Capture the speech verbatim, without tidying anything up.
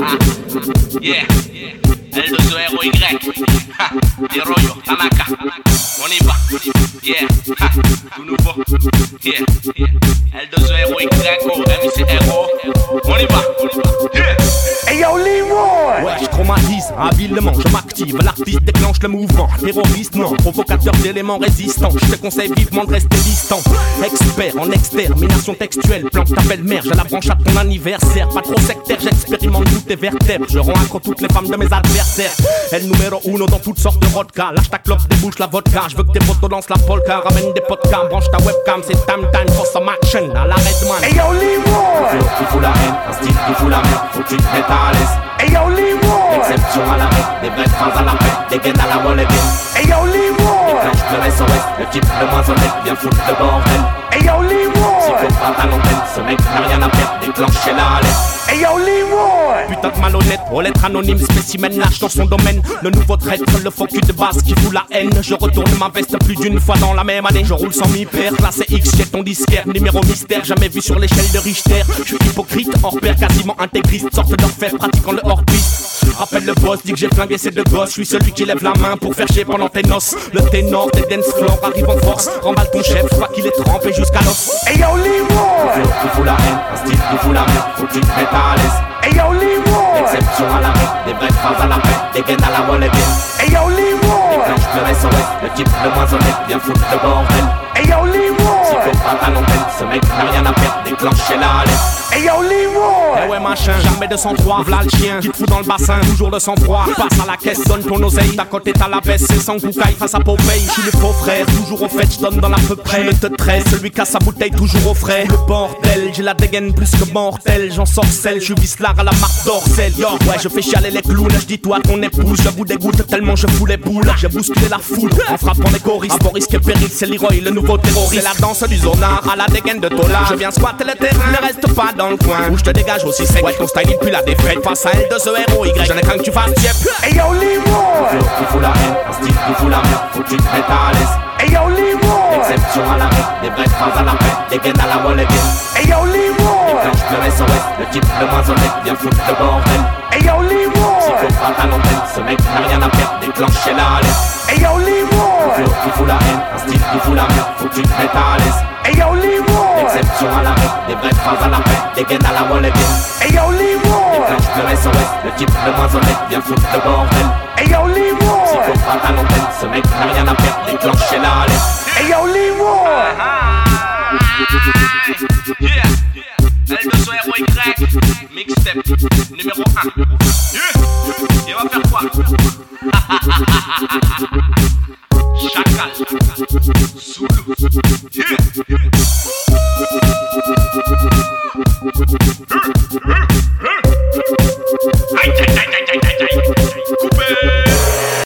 Yeah, L deux E R O Y. Hiroyo, Tanaka. On y va. Yeah, tout nouveau. Yeah, L deux E R O Y, M C R O. On y va. Yeah. Hey yo, Leroy! Ouais, je traumatise habilement, je m'active, l'artiste déclenche le mouvement. Terroriste, non, provocateur d'éléments résistants. Je te conseille vivement de rester distant. Expert en extermination textuelle, planque ta belle-mère, je la branche à ton anniversaire. Pas trop sectaire, j'expérimente toutes tes vertèbres. Je rends accro toutes les femmes de mes adversaires. Elle numéro uno dans toutes sortes de vodka. Lâche ta clope, débouche la vodka. Je veux que tes potos lancent la polka. Ramène des podcasts, branche ta webcam. C'est time time for some action à la Redman. Hey yo, Leroy! Qui fout la haine, un style qui fout la merde. Faut que tu te mettes à l'aise. Hey yo, Leroy! Exception à la règle, des vraies phrases à la paix. Des gaines à la wall again. Hey yo, Leroy! Déclenche le S O S, le type le moins honnête. Viens foutre le bordel. Hey yo, Leroy! Psychopathe à l'antenne, ce mec n'a rien à perdre. Déclenche la alerte. Hey yo, Leroy! Putain de malhonnête, aux lettres anonymes, spécimen lâche dans son domaine. Le nouveau traître, le faux cul de base qui fout la haine. Je retourne ma veste plus d'une fois dans la même année. Je roule sans mi-père, classé X, j'ai ton disquaire. Numéro mystère, jamais vu sur l'échelle de Richter. Je suis hypocrite, hors pair, quasiment intégriste. Sorte d'orfèvre, pratiquant le hors-piste. Rappelle le boss, dit que j'ai flingué ces deux gosses. Je suis celui qui lève la main pour faire chier pendant tes noces. Le ténor des dance floors arrive en force. Remballe ton chef, pas qu'il est trempé jusqu'à l'os. Hey yo, Leroy! Qui fout la haine, un style qui fout la merde. Faut que tu te mettes à l'aise. Hey yo, Leroy! Exception à la règle, des vraies phrases à la paix. Des gaines à la wall again. Hey yo, Leroy! Déclenche le S O S, le type le moins honnête. Viens foutre le bordel. Hey yo, Leroy! Psychopathe à l'antenne, ce mec n'a rien à perdre. Déclenche la alerte. Hey yo, Leroy! Eh ouais machin, jamais de sang-froid, v'là le chien qui te fout dans le bassin, toujours de sang-froid. Passe à la caisse, donne ton oseille, d'à côté t'as la baisse, c'est sans coucaille face à Popeye. Je suis le faux frère, toujours au fait, j'donne dans l'à peu près. Le te trait, celui qui a sa bouteille toujours au frais. Le bordel, j'ai la dégaine plus que mortel, j'en sorcelle, je vis l'art à la marque d'Orcel. Yo, ouais, je fais chialer les clowns, je dis toi ton épouse, je vous dégoûte tellement je fous les boules. J'ai bousculé la foule en frappant les choristes. Pour risque et péril, c'est Leroy, le nouveau terroriste. C'est la danse du zonard à la dégaine de Tola. Je viens squatter le terrain, ne reste pas dans le coin. Où je te dégage aussi sec. Ouais, ton style il pue la défaite. Face à L deux E R O Y, je n'ai craint que tu fasses tiep. Hey yo, Leroy! Qui fout la haine, un style qui fout la merde. Faut que tu te mettes à l'aise. Hey yo, Leroy! Exception à la règle, des vraies phrases à la paix. Des gaines à la wall again. Hey yo, Leroy! Déclenche le S O S, le type le moins honnête. Viens foutre le bordel. Hey yo, Leroy! Psychopathe à l'antenne, ce mec n'a rien à perdre. Déclenche la alerte. Hey yo, Leroy! Qui fout la haine, un style qui fout la merde. Faut que tu te mettes à l'aise. Hey yo, Leroy! Exception à la règle, des vraies phrases à la paix. Des gaines à la wall again. Hey yo, Leroy! Déclenche le S O S, le type le moins honnête. Viens foutre le bordel. Hey yo, Leroy! Psychopathe à l'antenne, ce mec n'a rien à perdre. Déclenche la alerte. Hey yo, Leroy! Yeah, L deux E R O Y, mixtape numéro un. Yeah, et on va faire quoi? Chacal, Soulou, yeah.